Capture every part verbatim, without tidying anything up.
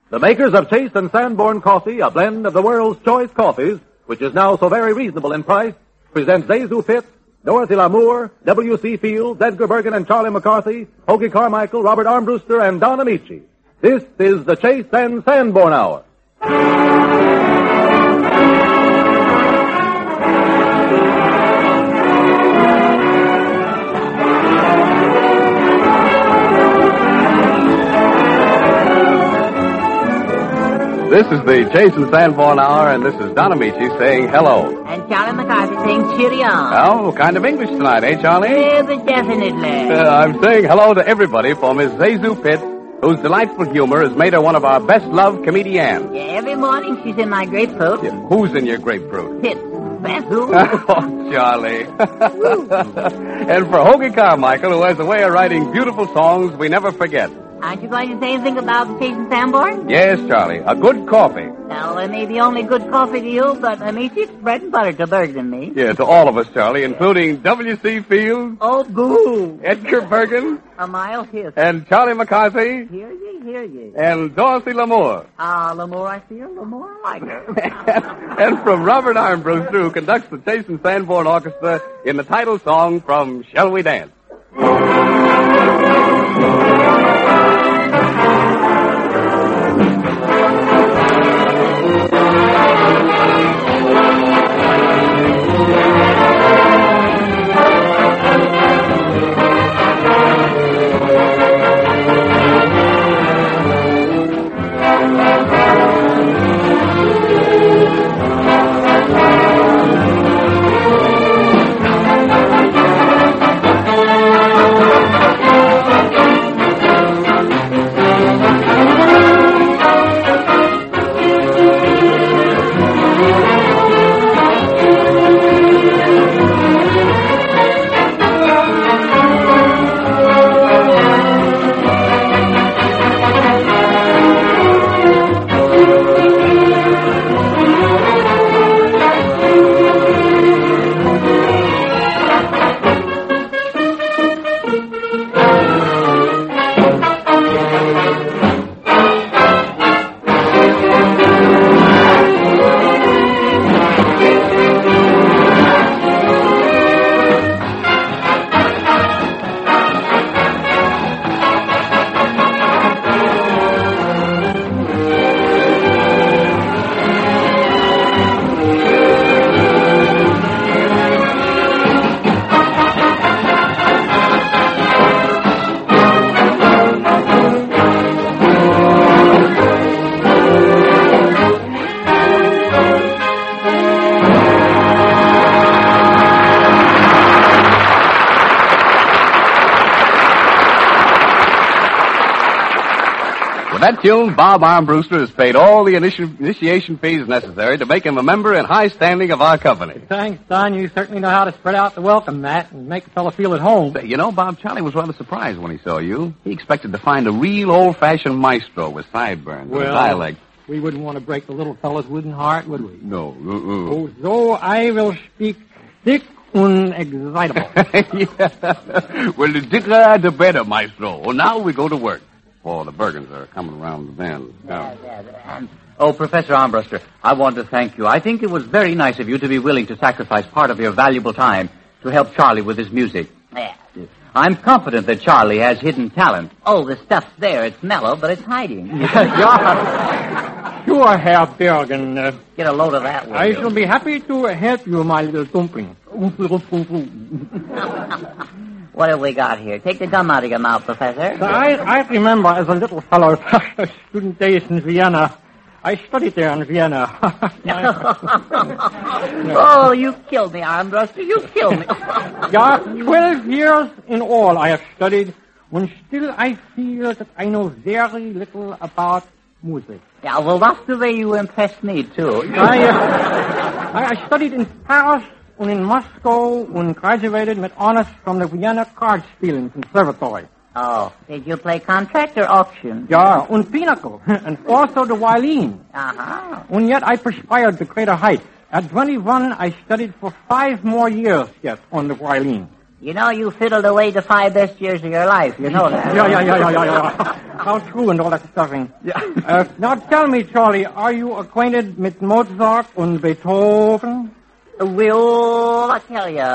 The makers of Chase and Sanborn Coffee, a blend of the world's choice coffees, which is now so very reasonable in price, present Zazu Pitt, Dorothy Lamour, W C. Fields, Edgar Bergen and Charlie McCarthy, Hoagie Carmichael, Robert Armbruster, and Don Amici. This is the Chase and Sanborn Hour. This is the Chase and Sanborn Hour, and this is Don Amici saying hello. And Charlie McCarthy saying cheerio. Oh, what kind of English tonight, eh, Charlie? Yeah, but definitely. Uh, I'm saying hello to everybody for Miss Zazu Pitt, whose delightful humor has made her one of our best-loved comedians. Yeah, every morning she's in my grapefruit. Yeah, who's in your grapefruit? Pitt. Zazu. Oh, Charlie. And for Hoagie Carmichael, who has a way of writing beautiful songs we never forget. Aren't you going to say anything about Chase and Sanborn? Yes, Charlie. A good coffee. Well, it may be only good coffee to you, but I mean, it's bread and butter to Bergen and me. Yeah, to all of us, Charlie, including W C. Fields. Oh, boo. Edgar Bergen. A mile hiss. And Charlie McCarthy. Hear ye, hear ye. And Dorothy Lamour. Ah, uh, Lamour I feel, Lamour I like her. and, and from Robert Armbruster, who conducts the Chase and Sanborn Orchestra in the title song from Shall We Dance? With that tune, Bob Armbruster has paid all the initi- initiation fees necessary to make him a member in high standing of our company. Thanks, Don. You certainly know how to spread out the welcome mat and make a fellow feel at home. But, you know, Bob, Charlie was rather surprised when he saw you. He expected to find a real old-fashioned maestro with sideburns well, and a dialect. We wouldn't want to break the little fellow's wooden heart, would we? No. Uh-uh. Oh, so I will speak thick and excitable. Yeah. Well, the thicker the better, maestro. Well, now we go to work. Oh, the Bergens are coming around the bend. Yeah, yeah, yeah. Oh, Professor Armbruster, I want to thank you. I think it was very nice of you to be willing to sacrifice part of your valuable time to help Charlie with his music. Yeah. I'm confident that Charlie has hidden talent. Oh, the stuff's there. It's mellow, but it's hiding. Sure, Herr Bergen. Uh, Get a load of that one. I shall be happy to help you, my little dumpling. What have we got here? Take the gum out of your mouth, Professor. I, I remember as a little fellow, student days in Vienna. I studied there in Vienna. Oh, you killed me, Armbruster. You killed me. Yeah, twelve years in all I have studied, when still I feel that I know very little about music. Yeah, well, that's the way you impressed me, too. I, uh, I, I studied in Paris and in Moscow and graduated with honors from the Vienna Cardspieling Conservatory. Oh, did you play contract or auction? Yeah, and pinochle, and also the violin. Uh-huh. And yet I perspired to greater heights. At twenty-one, I studied for five more years yet on the violin. You know, you fiddled away the five best years of your life. You know that. Yeah, yeah, yeah, yeah, yeah, yeah. How true and all that stuffing. Yeah. Uh, now tell me, Charlie, are you acquainted with Mozart and Beethoven? Well, I tell you.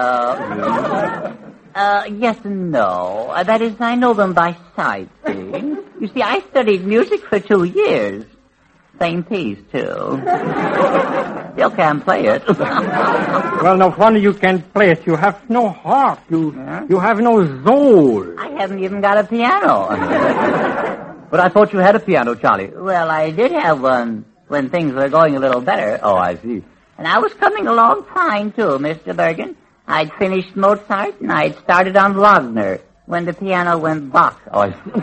Uh, yes and no. Uh, that is, I know them by sight, see. You see, I studied music for two years. Same piece, too. Still can't play it. Well, no wonder you can't play it. You have no heart. You Yeah? you have no soul. I haven't even got a piano. But I thought you had a piano, Charlie. Well, I did have one when things were going a little better. Oh, I see. And I was coming along fine, too, Mister Bergen. I'd finished Mozart, and I'd started on Wagner when the piano went Bach. Oh, I see.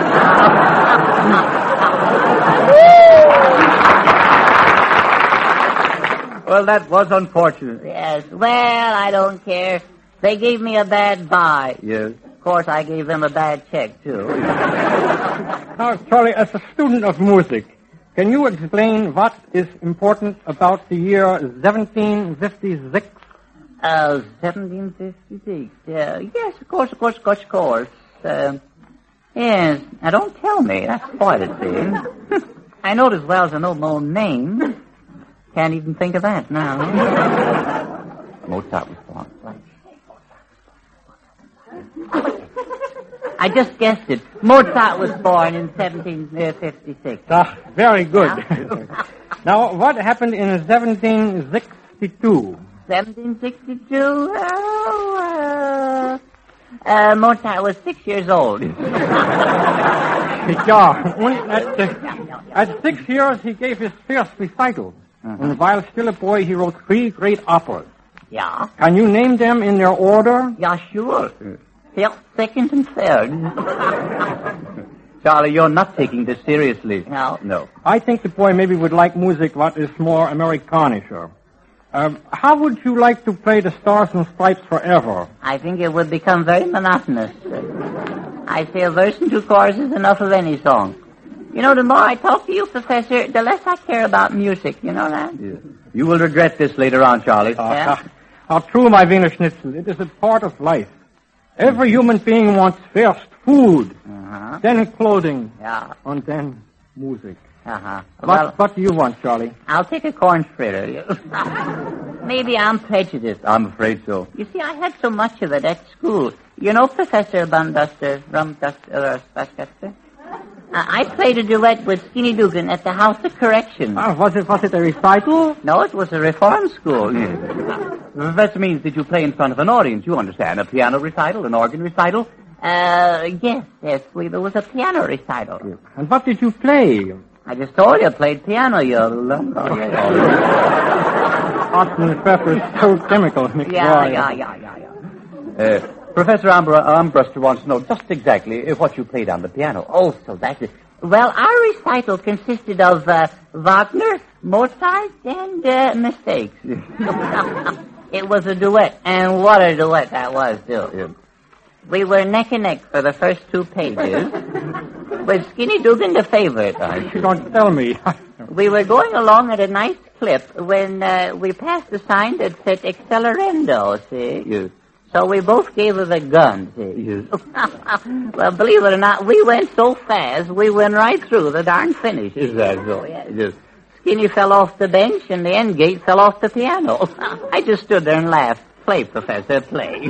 Well, that was unfortunate. Yes, well, I don't care. They gave me a bad buy. Yes. Of course, I gave them a bad check, too. Now, Charlie, as a student of music, can you explain what is important about the year seventeen fifty-six? Uh, seventeen fifty-six. Uh, yes, of course, of course, of course, of course. Uh, yes, now don't tell me. That's quite a thing. I know it as well as I know my own name. Can't even think of that now. Mozart was born. I just guessed it. Mozart was born in seventeen fifty-six. Ah, very good. Now, what happened in seventeen sixty-two? seventeen sixty-two? Oh, uh, uh, Mozart was six years old. Yeah, and at, uh, at six years he gave his first recital. Uh-huh. And while still a boy, he wrote three great operas. Yeah. Can you name them in their order? Yeah, sure. First, second, and third. Charlie, you're not taking this seriously. No. No. I think the boy maybe would like music what is more Amerikanischer. Um, how would you like to play the Stars and Stripes forever? I think it would become very monotonous. I say a verse and two choruses is enough of any song. You know, the more I talk to you, Professor, the less I care about music. You know that? Yes. You will regret this later on, Charlie. Yeah. How true, my Wiener Schnitzel. It is a part of life. Every human being wants first food, Uh-huh. then clothing, Yeah. and then music. Uh-huh. What, Well, what do you want, Charlie? I'll take a corn fritter. Maybe I'm prejudiced. I'm afraid so. You see, I had so much of it at school. You know, Professor Bumduster, Rumduster, uh, Spascaster? Uh, I played a duet with Skinny Dugan at the House of Correction. Ah, was it was it a recital? No, it was a reform school. That means that you play in front of an audience, you understand. A piano recital, an organ recital. Uh, yes, yes, we, there was a piano recital. And what did you play? I just told you I played piano, you lump. Hot and pepper, so chemical. Mick Yeah, Roy. yeah, yeah, yeah, yeah. Uh, Professor Ambr- Armbruster wants to know just exactly what you played on the piano. Oh, so that's it. Well, our recital consisted of uh, Wagner, Mozart, and uh, mistakes. It was a duet, and what a duet that was, too. Yeah. We were neck and neck for the first two pages, with Skinny Dugan the favorite. You don't tell me. We were going along at a nice clip when uh, we passed a sign that said accelerando, see? Yes. So we both gave her the gun, see? Yes. Well, believe it or not, we went so fast, we went right through the darn finish. Is that so? Yes. Yes. Skinny fell off the bench, and the end gate fell off the piano. I just stood there and laughed. Play, Professor, play.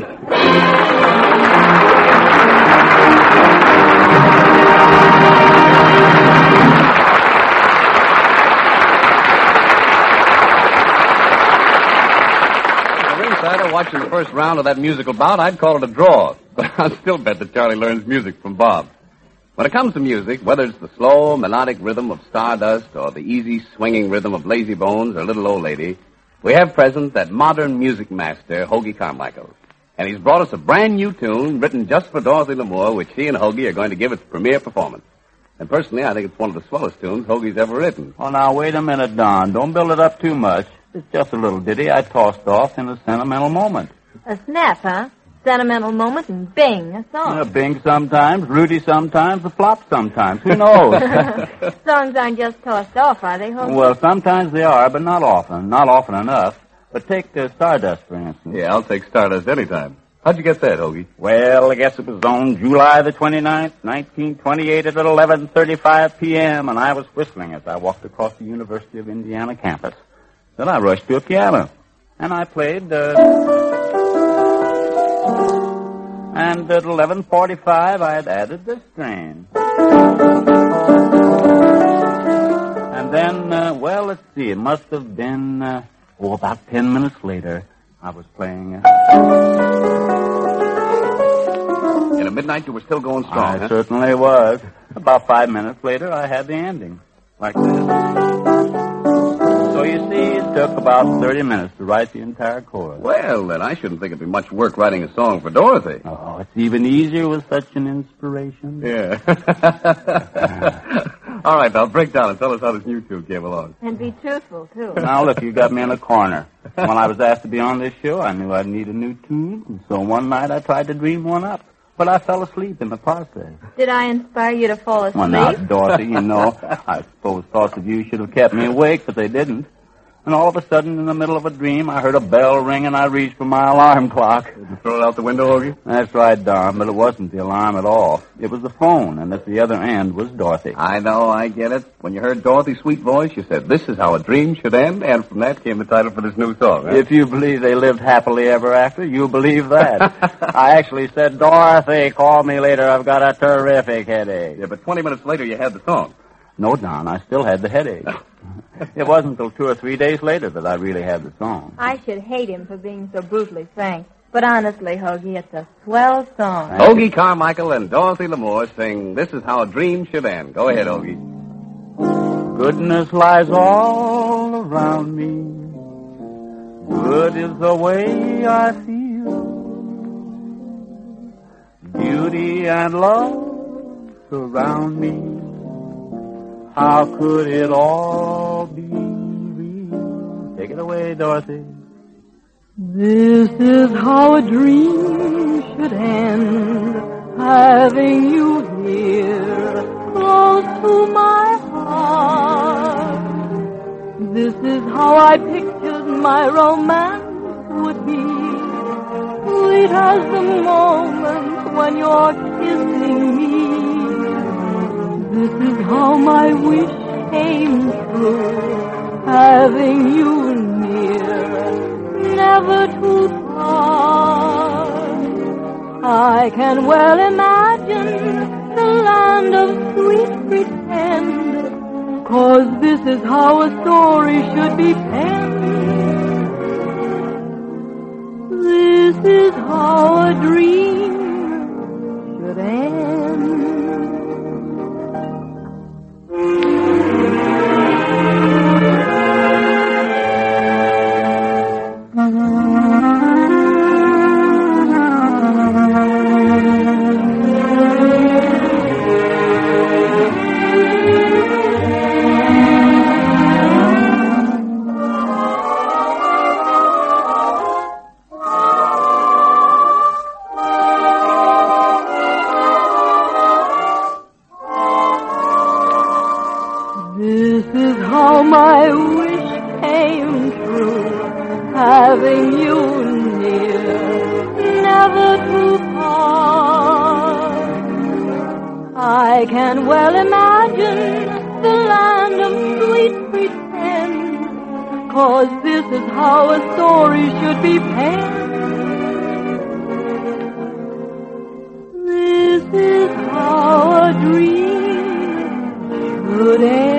Ringside, watching the first round of that musical bout, I'd call it a draw. But I'll still bet that Charlie learns music from Bob. When it comes to music, whether it's the slow, melodic rhythm of Stardust or the easy, swinging rhythm of Lazy Bones or Little Old Lady, we have present that modern music master, Hoagy Carmichael. And he's brought us a brand new tune written just for Dorothy Lamour, which he and Hoagy are going to give its premiere performance. And personally, I think it's one of the swellest tunes Hoagy's ever written. Oh, now, wait a minute, Don. Don't build it up too much. It's just a little ditty I tossed off in a sentimental moment. A snap, huh? Sentimental moment and bing, a song. A bing sometimes, Rudy sometimes, a flop sometimes. Who knows? Songs aren't just tossed off, are they, Hoagy? Well, sometimes they are, but not often. Not often enough. But take uh, Stardust, for instance. Yeah, I'll take Stardust anytime. How'd you get that, Hoagie? Well, I guess it was on July the twenty-ninth, nineteen twenty-eight at eleven thirty-five p.m., and I was whistling as I walked across the University of Indiana campus. Then I rushed to a piano, and I played, uh... and at eleven forty-five, I had added this strain. And then, uh, well, let's see, it must have been, uh, oh, about ten minutes later, I was playing... Uh... In a midnight, you were still going strong, I huh? certainly was. About five minutes later, I had the ending. Like this. So you see, it took about thirty minutes to write the entire chorus. Well, then I shouldn't think it'd be much work writing a song for Dorothy. Oh, it's even easier with such an inspiration. Yeah. All right, now break down and tell us how this new tune came along. And be truthful, too. Now, look, you got me in a corner. When I was asked to be on this show, I knew I'd need a new tune, and so one night I tried to dream one up. But I fell asleep in the process. Did I inspire you to fall asleep? Well, now, Dorothy, you know, I suppose thoughts of you should have kept me awake, but they didn't. And all of a sudden, in the middle of a dream, I heard a bell ring, and I reached for my alarm clock. Did you throw it out the window, Hoagie? That's right, Don, but it wasn't the alarm at all. It was the phone, and at the other end was Dorothy. I know, I get it. When you heard Dorothy's sweet voice, you said, "This is how a dream should end," and from that came the title for this new song, huh? If you believe they lived happily ever after, you believe that. I actually said, "Dorothy, call me later. I've got a terrific headache." Yeah, but twenty minutes later, you had the song. No, Don, I still had the headache. It wasn't until two or three days later that I really had the song. I should hate him for being so brutally frank. But honestly, Hoagie, it's a swell song. Hoagie Carmichael and Dorothy Lamour sing "This Is How a Dream Should End." Go ahead, Hoagie. Goodness lies all around me. Good is the way I feel. Beauty and love surround me. How could it all be real? Take it away, Dorothy. This is how a dream should end, having you here, close to my heart. This is how I pictured my romance would be, sweet as the moment when you're kissing me. This is how my wish came true, having you near, never to part. I can well imagine the land of sweet pretend, 'cause this is how a story should be penned. This is how a dream should end. My wish came true, having you near, never to part. I can well imagine the land of sweet pretend, 'cause this is how a story should be penned. This is how a dream should end.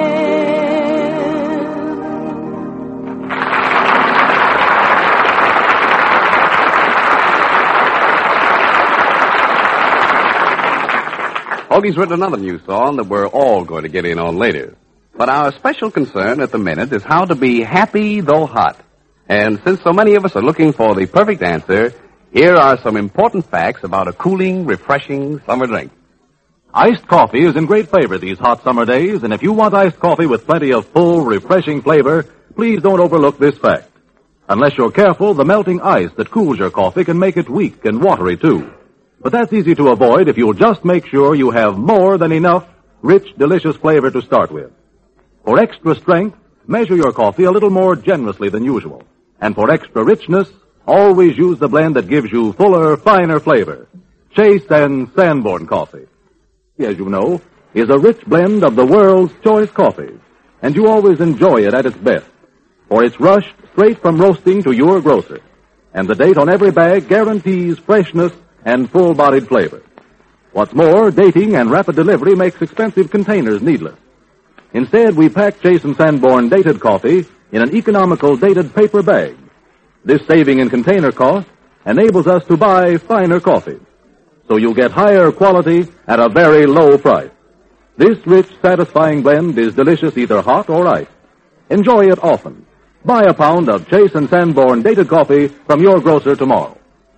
Hoagie's written another new song that we're all going to get in on later. But our special concern at the minute is how to be happy though hot. And since so many of us are looking for the perfect answer, here are some important facts about a cooling, refreshing summer drink. Iced coffee is in great favor these hot summer days, and if you want iced coffee with plenty of full, refreshing flavor, please don't overlook this fact. Unless you're careful, the melting ice that cools your coffee can make it weak and watery, too. But that's easy to avoid if you'll just make sure you have more than enough rich, delicious flavor to start with. For extra strength, measure your coffee a little more generously than usual. And for extra richness, Always use the blend that gives you fuller, finer flavor. Chase and Sanborn coffee, as you know, is a rich blend of the world's choice coffees, and you always enjoy it at its best, for it's rushed straight from roasting to your grocer, and the date on every bag guarantees freshness and full-bodied flavor. What's more, dating and rapid delivery makes expensive containers needless. Instead, we pack Chase and Sanborn dated coffee in an economical dated paper bag. This saving in container cost enables us to buy finer coffee, so you'll get higher quality at a very low price. This rich, satisfying blend is delicious either hot or iced. Enjoy it often. Buy a pound of Chase and Sanborn dated coffee from your grocer tomorrow.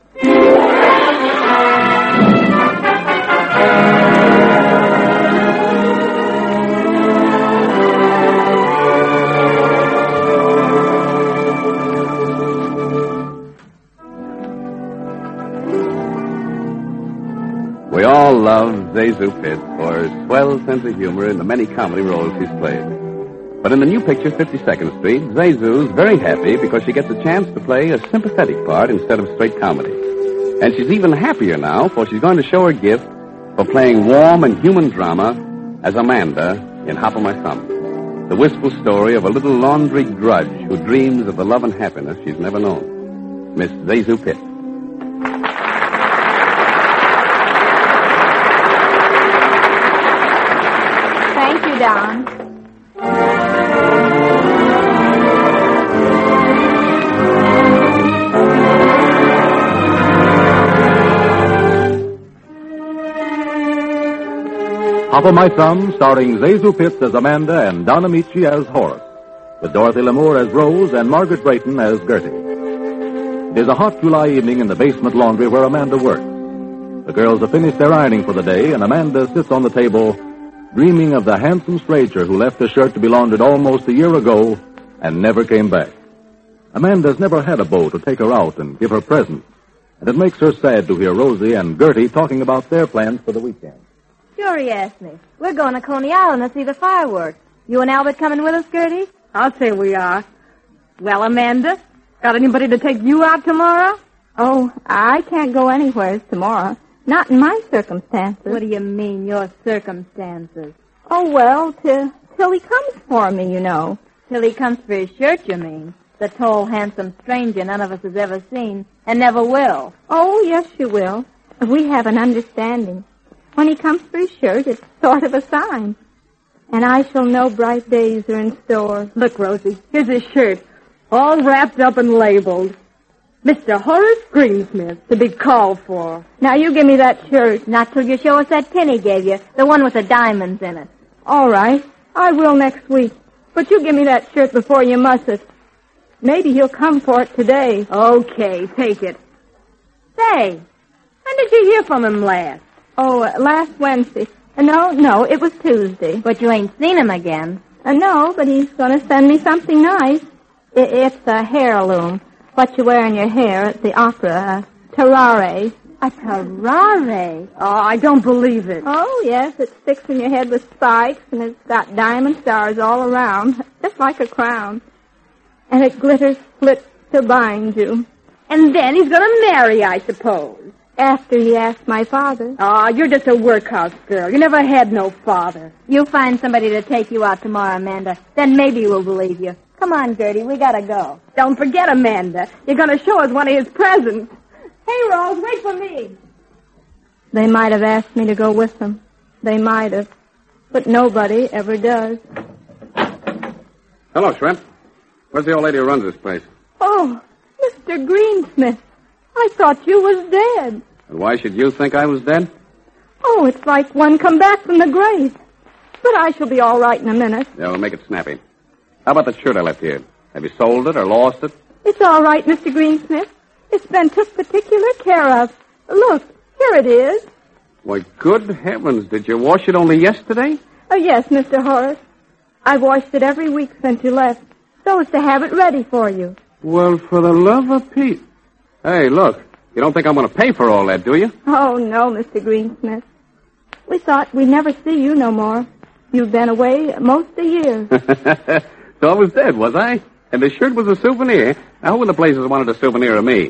We all love Zazu Pitts for his swell sense of humor in the many comedy roles he's played. But in the new picture, fifty-second Street, Zazu's very happy because she gets a chance to play a sympathetic part instead of straight comedy. And she's even happier now, for she's going to show her gift for playing warm and human drama as Amanda in Hop o' My Thumb, the wistful story of a little laundry drudge who dreams of the love and happiness she's never known. Miss Zazu Pitts. Thank you, Don. Hop o' My Thumb, starring Zazu Pitts as Amanda and Don Amici as Horace, with Dorothy Lamour as Rose and Margaret Brayton as Gertie. It is a hot July evening in the basement laundry where Amanda works. The girls have finished their ironing for the day, and Amanda sits on the table dreaming of the handsome stranger who left the shirt to be laundered almost a year ago and never came back. Amanda's never had a beau to take her out and give her presents, and it makes her sad to hear Rosie and Gertie talking about their plans for the weekend. Sure, he asked me. We're going to Coney Island to see the fireworks. You and Albert coming with us, Gertie? I'll say we are. Well, Amanda, got anybody to take you out tomorrow? Oh, I can't go anywhere tomorrow. Not in my circumstances. What do you mean, your circumstances? Oh, well, till, till he comes for me, you know. Till he comes for his shirt, you mean? The tall, handsome stranger none of us has ever seen, and never will. Oh, yes, you will. We have an understanding. When he comes for his shirt, it's sort of a sign. And I shall know bright days are in store. Look, Rosie, here's his shirt, all wrapped up and labeled. Mister Horace Greensmith to be called for. Now, you give me that shirt. Not till you show us that pin he gave you, the one with the diamonds in it. All right. I will next week. But you give me that shirt before you muss it. Maybe he'll come for it today. Okay, take it. Say, when did you hear from him last? Oh, uh, last Wednesday. Uh, no, no, it was Tuesday. But you ain't seen him again. Uh, no, but he's going to send me something nice. I- it's a heirloom. What you wear in your hair at the opera. A terrare. A terrare? Oh, I don't believe it. Oh, yes, it sticks in your head with spikes, and it's got diamond stars all around, just like a crown. And it glitters split to bind you. And then he's going to marry, I suppose. After he asked my father. Oh, you're just a workhouse girl. You never had no father. You find somebody to take you out tomorrow, Amanda. Then maybe we'll believe you. Come on, Gertie, we gotta go. Don't forget, Amanda. You're going to show us one of his presents. Hey, Rose, wait for me. They might have asked me to go with them. They might have. But nobody ever does. Hello, Shrimp. Where's the old lady who runs this place? Oh, Mister Greensmith. I thought you was dead. And why should you think I was dead? Oh, it's like one come back from the grave. But I shall be all right in a minute. Yeah, we'll make it snappy. How about the shirt I left here? Have you sold it or lost it? It's all right, Mister Greensmith. It's been took particular care of. Look, here it is. Why, good heavens, did you wash it only yesterday? Oh, yes, Mister Horace. I've washed it every week since you left, so as to have it ready for you. Well, for the love of Pete. Hey, look, you don't think I'm going to pay for all that, do you? Oh, no, Mister Greensmith. We thought we'd never see you no more. You've been away most a year. So I was dead, was I? And the shirt was a souvenir. Now, who in the places wanted a souvenir of me?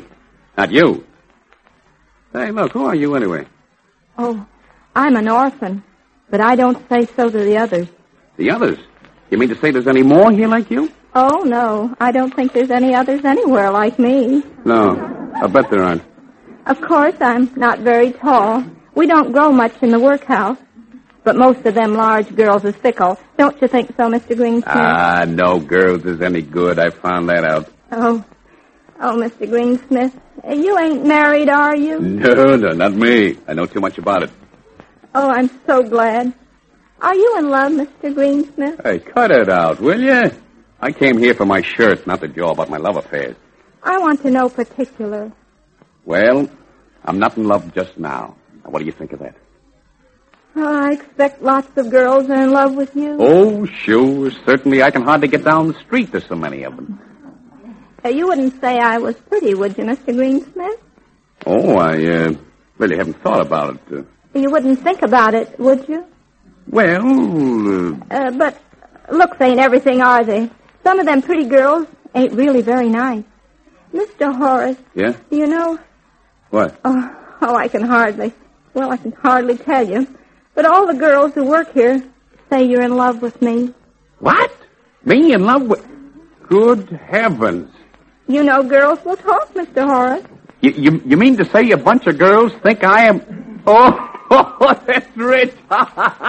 Not you. Hey, look, who are you anyway? Oh, I'm an orphan, but I don't say so to the others. The others? You mean to say there's any more here like you? Oh, no, I don't think there's any others anywhere like me. No, I bet there aren't. Of course, I'm not very tall. We don't grow much in the workhouse. But most of them large girls is fickle. Don't you think so, Mister Greensmith? Ah, no girls is any good. I found that out. Oh, oh, Mister Greensmith, you ain't married, are you? No, no, not me. I know too much about it. Oh, I'm so glad. Are you in love, Mister Greensmith? Hey, cut it out, will you? I came here for my shirt, not to jaw about my love affairs. I want to know particular. Well, I'm not in love just now. Now, what do you think of that? Oh, I expect lots of girls are in love with you. Oh, sure. Certainly, I can hardly get down the street. There's so many of them. Uh, you wouldn't say I was pretty, would you, Mister Greensmith? Oh, I uh, really haven't thought about it. Uh, you wouldn't think about it, would you? Well... Uh... Uh, but looks ain't everything, are they? Some of them pretty girls ain't really very nice. Mister Horace. Yeah? Do you know... What? Oh, oh, I can hardly... Well, I can hardly tell you. But all the girls who work here say you're in love with me. What? Me in love with... Good heavens. You know girls will talk, Mister Horace. You, you, you mean to say a bunch of girls think I am... Oh, oh that's rich. Oh.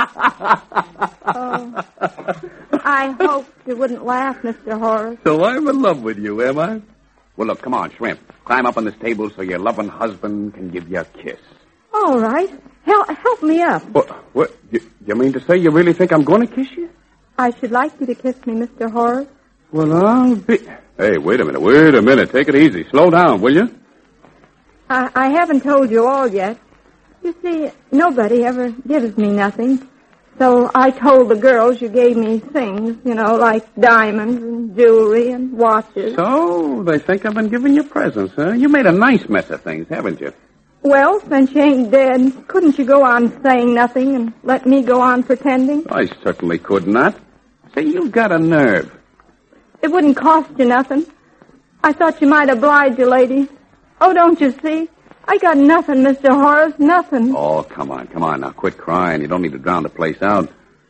I hoped you wouldn't laugh, Mister Horace. So I'm in love with you, am I? Well, look, come on, Shrimp. Climb up on this table so your loving husband can give you a kiss. All right. Help, help me up. What? What? You, you mean to say you really think I'm going to kiss you? I should like you to kiss me, Mister Horace. Well, I'll be... Hey, wait a minute, wait a minute. Take it easy. Slow down, will you? I, I haven't told you all yet. You see, nobody ever gives me nothing. So I told the girls you gave me things, you know, like diamonds and jewelry and watches. So, they think I've been giving you presents, huh? You made a nice mess of things, haven't you? Well, since you ain't dead, couldn't you go on saying nothing and let me go on pretending? I certainly could not. Say, you've got a nerve. It wouldn't cost you nothing. I thought you might oblige you, lady. Oh, don't you see? I got nothing, Mister Horace, nothing. Oh, come on, come on. Now, quit crying. You don't need to drown the place out.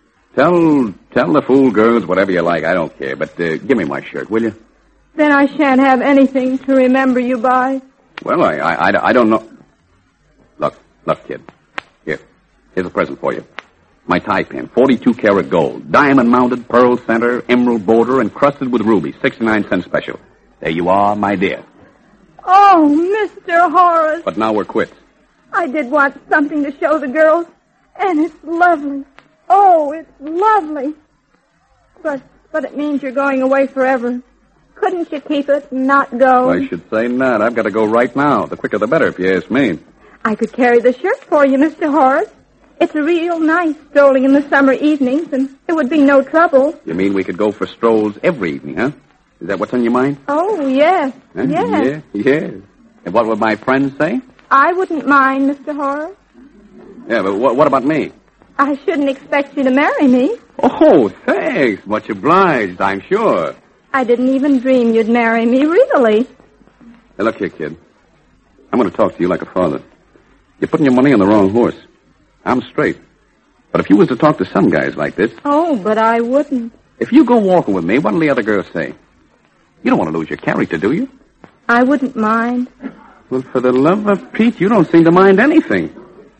Tell tell the fool girls whatever you like. I don't care. But uh, give me my shirt, will you? Then I shan't have anything to remember you by. Well, I, I, I, I don't know. Look, look, kid. Here. Here's a present for you. My tie pin, forty-two karat gold. Diamond-mounted, pearl center, emerald border, encrusted with rubies. sixty-nine cents special. There you are, my dear. Oh, Mister Horace. But now we're quits. I did want something to show the girls, and it's lovely. Oh, it's lovely. But, but it means you're going away forever. Couldn't you keep it and not go? I should say not. I've got to go right now. The quicker the better, if you ask me. I could carry the shirt for you, Mister Horace. It's real nice strolling in the summer evenings, and it would be no trouble. You mean we could go for strolls every evening, huh? Is that what's on your mind? Oh, yes. Huh? Yes. Yeah, yes. And what would my friends say? I wouldn't mind, Mister Horace. Yeah, but what, what about me? I shouldn't expect you to marry me. Oh, thanks. Much obliged, I'm sure. I didn't even dream you'd marry me, really. Hey, look here, kid. I'm going to talk to you like a father. You're putting your money on the wrong horse. I'm straight. But if you was to talk to some guys like this... Oh, but I wouldn't. If you go walking with me, what'll the other girls say? You don't want to lose your character, do you? I wouldn't mind. Well, for the love of Pete, you don't seem to mind anything.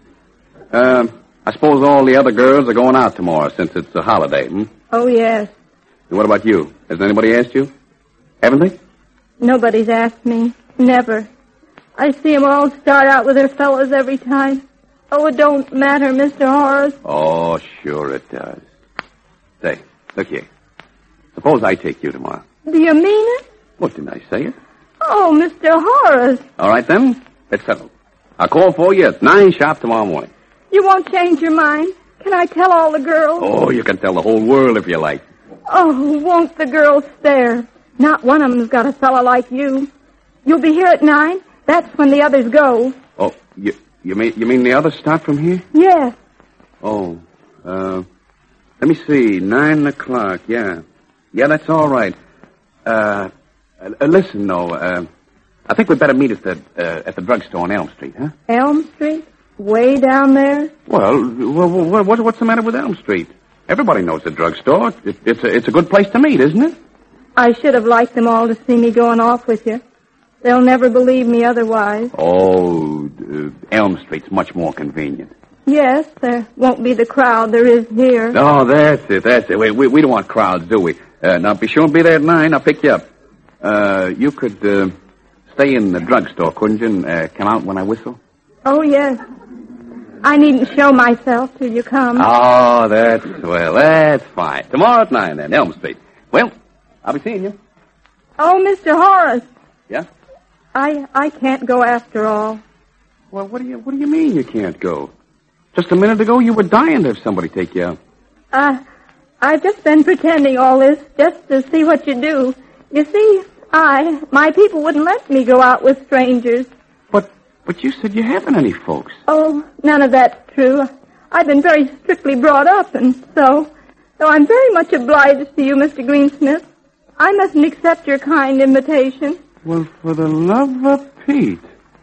Uh, I suppose all the other girls are going out tomorrow since it's a holiday, hmm? Oh, yes. And what about you? Has anybody asked you? Haven't they? Nobody's asked me. Never. I see 'em all start out with their fellows every time. Oh, it don't matter, Mister Horace. Oh, sure it does. Say, look here. Suppose I take you tomorrow. Do you mean it? What, didn't I say it? Oh, Mister Horace. All right, then. It's settled. I'll call for you at nine sharp tomorrow morning. You won't change your mind? Can I tell all the girls? Oh, you can tell the whole world if you like. Oh, won't the girls stare? Not one of them's got a fella like you. You'll be here at nine? That's when the others go. Oh, you, you mean you mean the others start from here? Yes. Oh, uh, let me see. Nine o'clock, yeah. Yeah, that's all right. Uh, uh listen, though, uh, I think we'd better meet at the, uh, at the drugstore on Elm Street, huh? Elm Street? Way down there? Well, what, what, what's the matter with Elm Street? Everybody knows the drugstore. It, it's, a, it's a good place to meet, isn't it? I should have liked them all to see me going off with you. They'll never believe me otherwise. Oh, uh, Elm Street's much more convenient. Yes, there won't be the crowd there is here. Oh, that's it, that's it. Wait, we, we don't want crowds, do we? Uh, now, be sure and be there at nine. I'll pick you up. Uh, you could uh, stay in the drugstore, couldn't you, and uh, come out when I whistle? Oh, yes. I needn't show myself till you come. Oh, that's, well, that's fine. Tomorrow at nine, then, Elm Street. Well, I'll be seeing you. Oh, Mister Horace. Yeah? I I can't go after all. Well, what do you what do you mean you can't go? Just a minute ago, you were dying to have somebody take you out. Uh, I've just been pretending all this just to see what you do. You see, I, my people wouldn't let me go out with strangers. But, but you said you haven't any folks. Oh, none of that's true. I've been very strictly brought up, and so, so I'm very much obliged to you, Mister Greensmith. I mustn't accept your kind invitation. Well, for the love of Pete.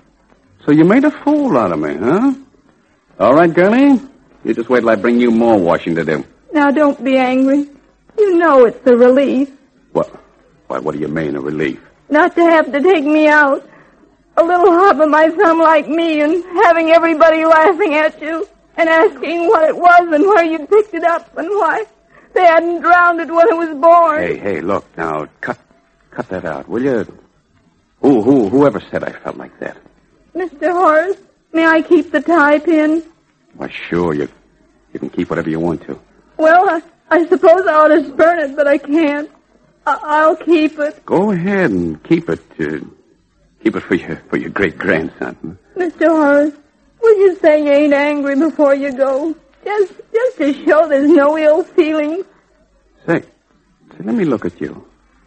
So you made a fool out of me, huh? All right, girlie. You just wait till I bring you more washing to do. Now, don't be angry. You know it's a relief. What? Why, what do you mean, a relief? Not to have to take me out. A little hop of my thumb like me and having everybody laughing at you and asking what it was and where you'd picked it up and why they hadn't drowned it when it was born. Hey, hey, look, now, cut cut that out, will you? Who, who, whoever said I felt like that? Mister Horace, may I keep the tie pin? Why, sure, you you can keep whatever you want to. Well, I, I suppose I ought to spurn it, but I can't. I, I'll keep it. Go ahead and keep it. Uh, keep it for your for your great grandson. Mister Horace, will you say you ain't angry before you go? Just just to show there's no ill feeling. Say, say, let me look at you.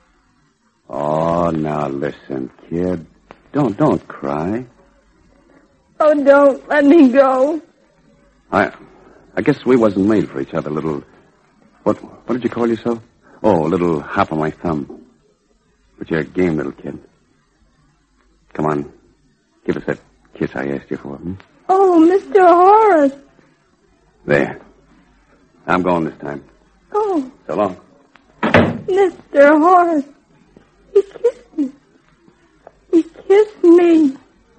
Oh, now listen, kid. Don't don't cry. Oh, don't let me go. I I guess we wasn't made for each other, little... What what did you call yourself? Oh, a little hop of my thumb. But you're a game little kid. Come on. Give us that kiss I asked you for. Hmm? Oh, Mister Horace. There. I'm going this time. Oh. So long. Mister Horace. He kissed me. He kissed me.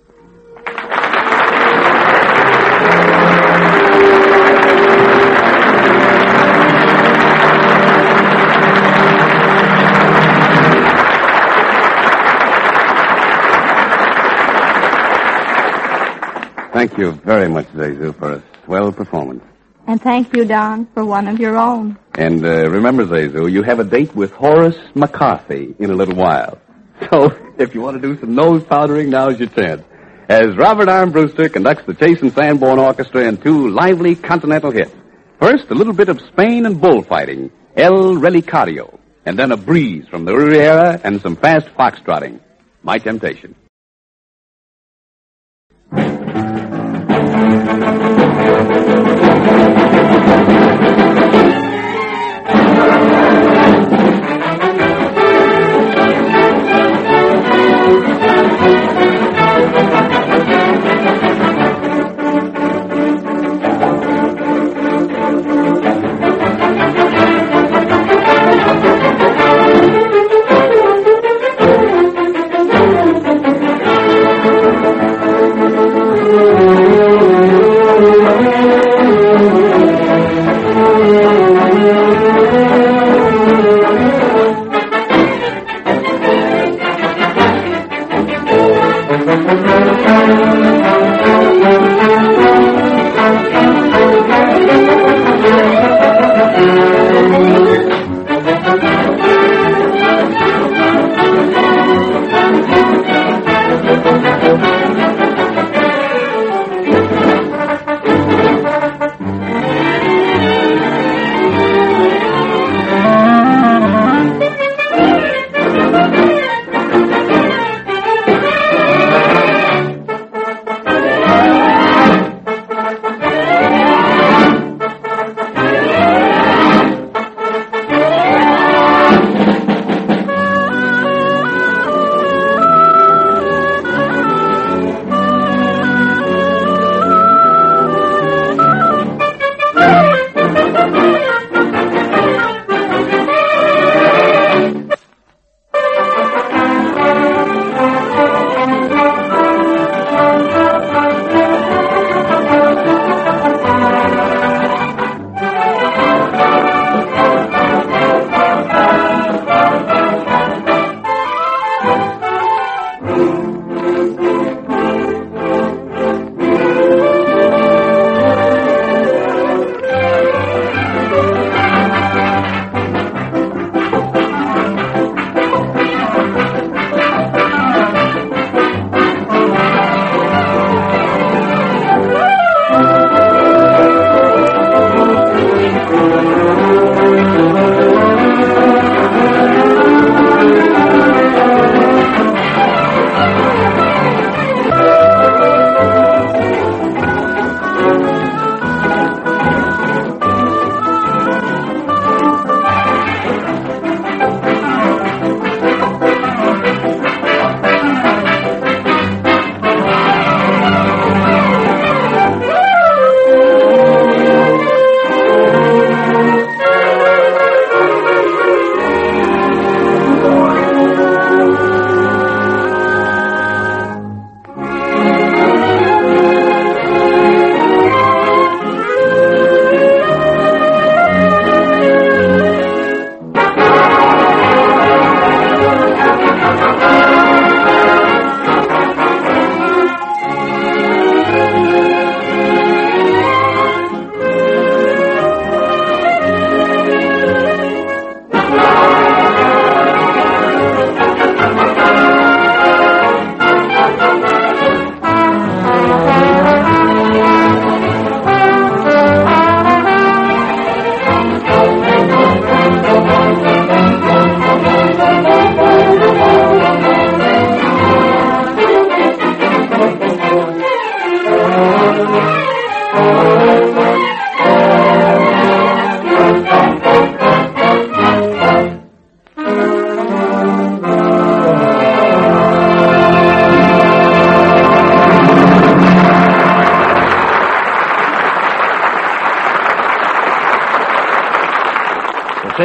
Thank you very much, Zazu, for a swell performance. And thank you, Don, for one of your own. And uh, remember, Zazu, you have a date with Horace McCarthy in a little while. So if you want to do some nose powdering, now's your chance. As Robert Armbruster conducts the Chase and Sanborn Orchestra in two lively continental hits. First, a little bit of Spain and bullfighting, El Relicario, and then a breeze from the Riviera and some fast foxtrotting, My Temptation.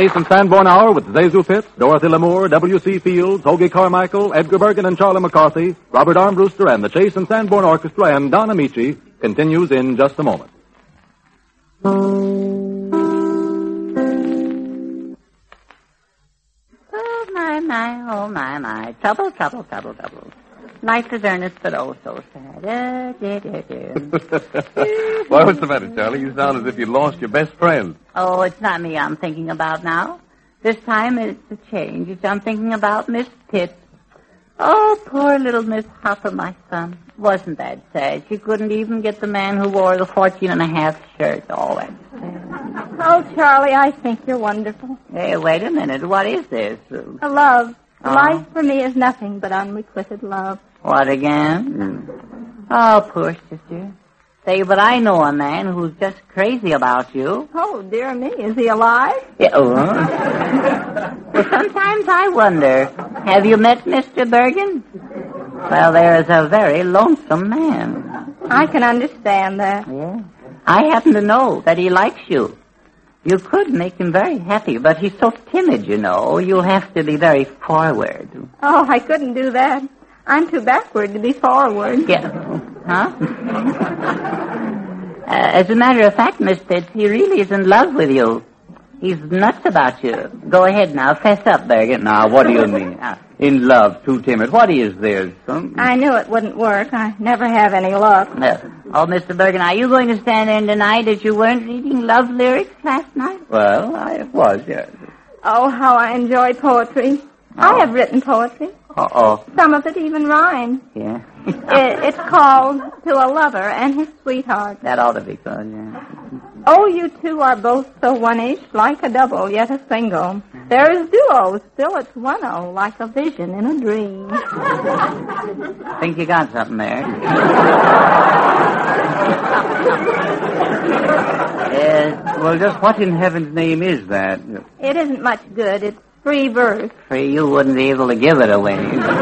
Chase and Sanborn Hour with Zazu Pitts, Dorothy Lamour, W C. Fields, Hoagie Carmichael, Edgar Bergen and Charlie McCarthy, Robert Armbruster and the Chase and Sanborn Orchestra and Don Amici continues in just a moment. Oh, my, my, oh, my, my. Trouble, trouble, trouble, trouble. Life is earnest, but oh, so sad. Uh, dear, dear, dear. Why, what's the matter, Charlie? You sound as if you'd lost your best friend. Oh, it's not me I'm thinking about now. This time it's a change. It's I'm thinking about Miss Pitt. Oh, poor little Miss Hopper, my son. Wasn't that sad? She couldn't even get the man who wore the fourteen and a half shirt. Oh, that's sad. Oh, Charlie, I think you're wonderful. Hey, wait a minute. What is this? A love. Oh. Life for me is nothing but unrequited love. What again? Oh, poor sister. Say, but I know a man who's just crazy about you. Oh, dear me. Is he alive? Yeah, oh. Well, sometimes I wonder, have you met Mister Bergen? Well, there is a very lonesome man. I can understand that. Yeah. I happen to know that he likes you. You could make him very happy, but he's so timid, you know. You'll have to be very forward. Oh, I couldn't do that. I'm too backward to be forward. Yeah. Huh? uh, as a matter of fact, Miss Pitts, he really is in love with you. He's nuts about you. Go ahead now. Fess up, Bergen. Now, what do you mean? In love, too timid. What is there, son? I knew it wouldn't work. I never have any luck. Uh, oh, Mister Bergen, are you going to stand there and deny that you weren't reading love lyrics last night? Well, I was, yes. Oh, how I enjoy poetry. Oh. I have written poetry. Uh-oh. Some of it even rhymes. Yeah. it, it's called To a Lover and His Sweetheart. That ought to be good, yeah. Oh, you two are both so one-ish, like a double, yet a single. There is duo, still it's one-o, like a vision in a dream. Think you got something there. uh, well, just what in heaven's name is that? It isn't much good. It's free verse. Free, you wouldn't be able to give it away.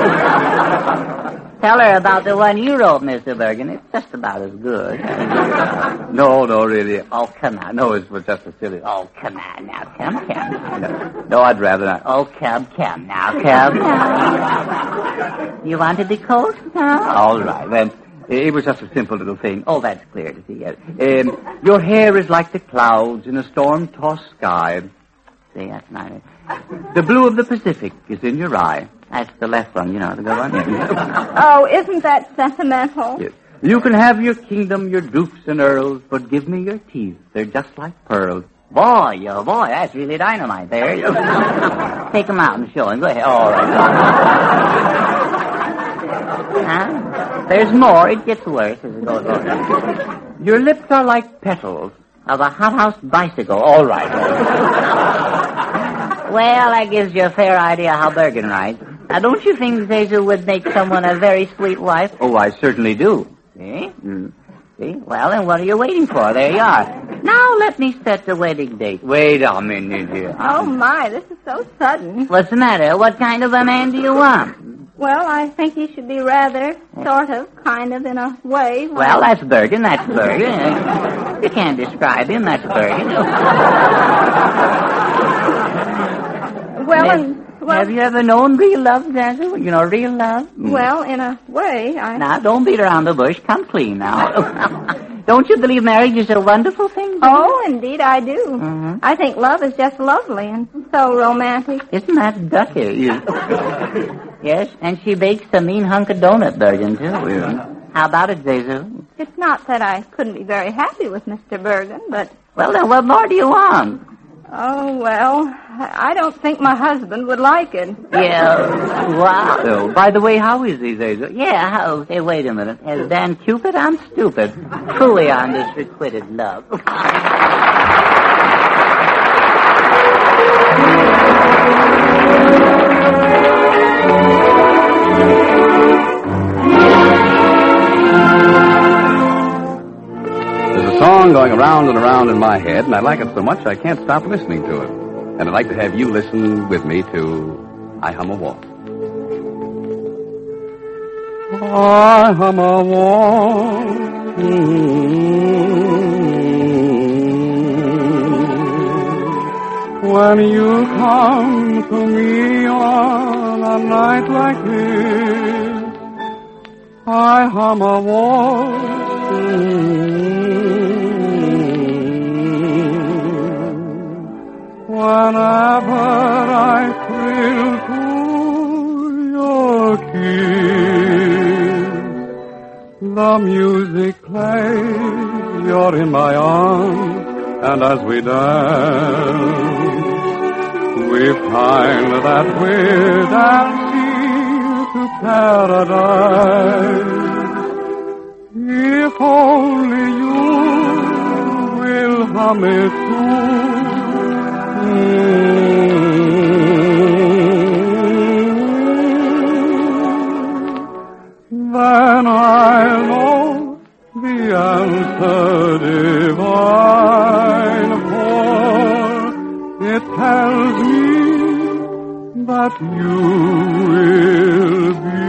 Tell her about the one you wrote, Mister Bergen. It's just about as good. No, no, really. Oh, come on. No, it was just a silly... Oh, come on now. Come, come. No, no, I'd rather not. Oh, come, come now. Come, come. You want to be cold now? All right, then. It was just a simple little thing. Oh, that's clear to see. Yes. Um, your hair is like the clouds in a storm-tossed sky. See, that's nice. The blue of the Pacific is in your eye. That's the left one, you know, the good one. Oh, isn't that sentimental? Yes. You can have your kingdom, your dukes and earls, but give me your teeth. They're just like pearls. Boy, oh boy, that's really dynamite there. Take them out and show him. Go ahead. All right. Huh? There's more. It gets worse as it goes on. Your lips are like petals of a hothouse bicycle. All right. Well, that gives you a fair idea how Bergen writes. Now, don't you think Zazu would make someone a very sweet wife? Oh, I certainly do. See? Mm. See? Well, then what are you waiting for? There you are. Now let me set the wedding date. Wait a minute here. Oh, my, this is so sudden. What's the matter? What kind of a man do you want? Well, I think he should be rather, sort of, kind of, in a way. Like... Well, that's Bergen. That's Bergen. You can't describe him. That's Bergen. Well, and... Well, have you ever known real love, Zazu? You know, real love? Well, in a way, I... Now, don't beat around the bush. Come clean now. Don't you believe marriage is a wonderful thing? Oh, indeed I do. Mm-hmm. I think love is just lovely and so romantic. Isn't that Ducky? Yes, and she bakes a mean hunk of donut, Bergen, too. Yeah. How about it, Zazu? It's not that I couldn't be very happy with Mister Bergen, but... Well, then what more do you want? Oh, well, I don't think my husband would like it. Yeah, wow. So, by the way, how is he, Zazu? Yeah, how? Hey, wait a minute. As Dan Cupid, I'm stupid. Truly on this requited love. Song going around and around in my head, and I like it so much I can't stop listening to it. And I'd like to have you listen with me to I Hum a Waltz. I hum a waltz. Mm-hmm. When you come to me on a night like this, I hum a waltz. Whenever I thrill to your kiss, the music plays, you're in my arms, and as we dance, we find that we're dancing to paradise. If only you will hum it too, then I'll know the answer divine, for it tells me that you will be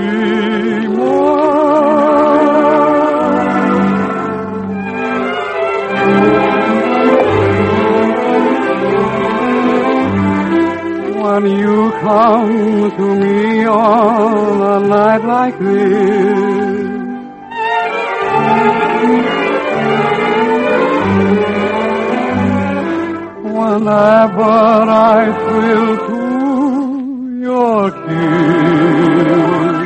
when you come to me on a night like this. Whenever I thrill to your kiss,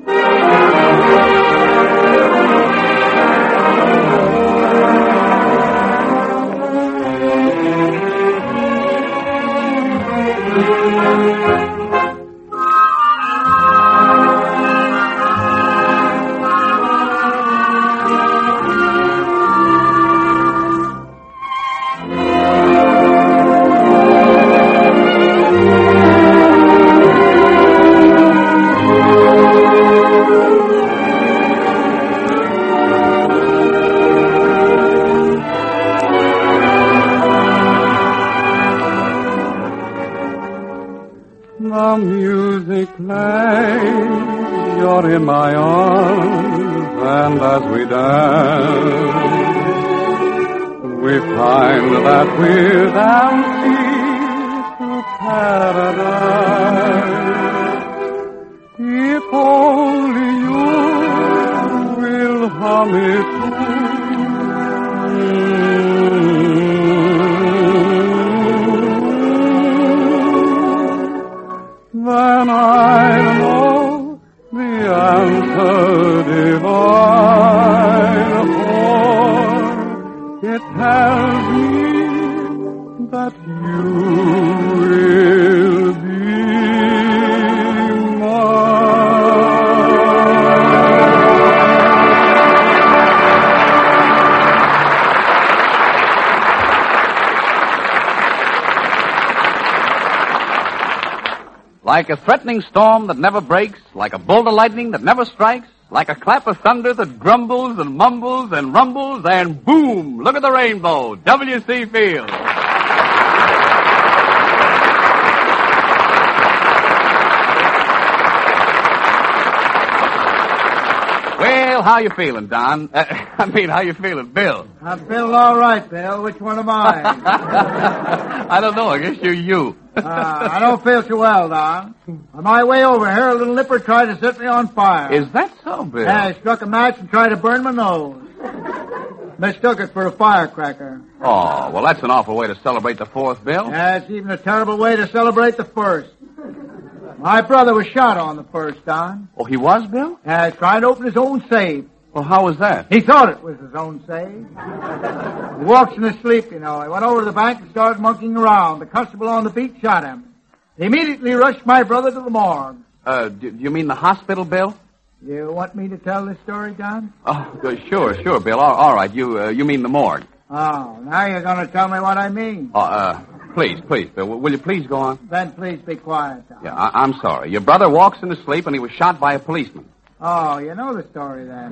the music plays, you're in my arms, and as we dance, we find that we're dancing to paradise. If only you will hum it then I know the answer divine, for it tells me that you will be Like a threatening storm that never breaks, like a bolt of lightning that never strikes, like a clap of thunder that grumbles and mumbles and rumbles, and boom, look at the rainbow, W C Field. Well, how you feeling, Don? Uh, I mean, how you feeling, Bill? I'm feeling all right, Bill. Which one am I? I don't know. I guess you're you. uh, I don't feel too well, Don. On my way over here, a little nipper tried to set me on fire. Is that so, Bill? Yeah, I struck a match and tried to burn my nose. Mistook it for a firecracker. Oh, well, that's an awful way to celebrate the fourth, Bill. Yeah, it's even a terrible way to celebrate the first. My brother was shot on the first, Don. Oh, he was, Bill? Yeah, trying to open his own safe. Well, how was that? He thought it was his own safe. He walks in his sleep, you know. He went over to the bank and started monkeying around. The constable on the beat shot him. He immediately rushed my brother to the morgue. Uh, do, do you mean the hospital, Bill? You want me to tell this story, Don? Oh, good. Sure, sure, Bill. All, all right, you uh, you mean the morgue. Oh, now you're going to tell me what I mean. Oh, uh, please, please, Bill. Will you please go on? Then please be quiet, Don. Yeah, I, I'm sorry. Your brother walks into sleep and he was shot by a policeman. Oh, you know the story then.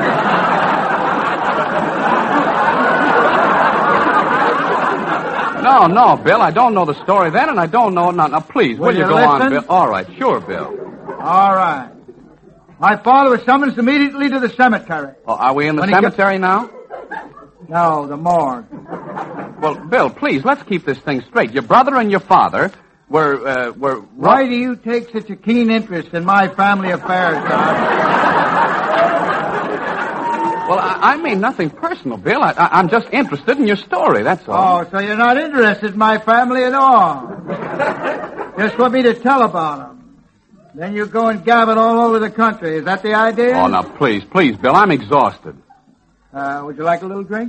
No, no, Bill. I don't know the story then, and I don't know it now. Now, please, will, will you, you go listen? on, Bill? All right, sure, Bill. All right. My father was summoned immediately to the cemetery. Oh, are we in the When cemetery now? No, the morgue. Well, Bill, please, let's keep this thing straight. Your brother and your father were, uh, were... Why do you take such a keen interest in my family affairs, Don? Well, I, I mean nothing personal, Bill. I, I, I'm just interested in your story, that's all. Oh, so you're not interested in my family at all? Just want me to tell about them. Then you go and gab it all over the country. Is that the idea? Oh, now, please, please, Bill, I'm exhausted. Uh, would you like a little drink?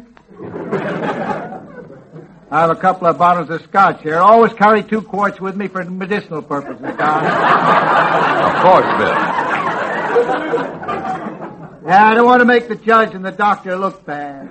I have a couple of bottles of scotch here. Always carry two quarts with me for medicinal purposes, Don. Of course, Bill. Yeah, I don't want to make the judge and the doctor look bad.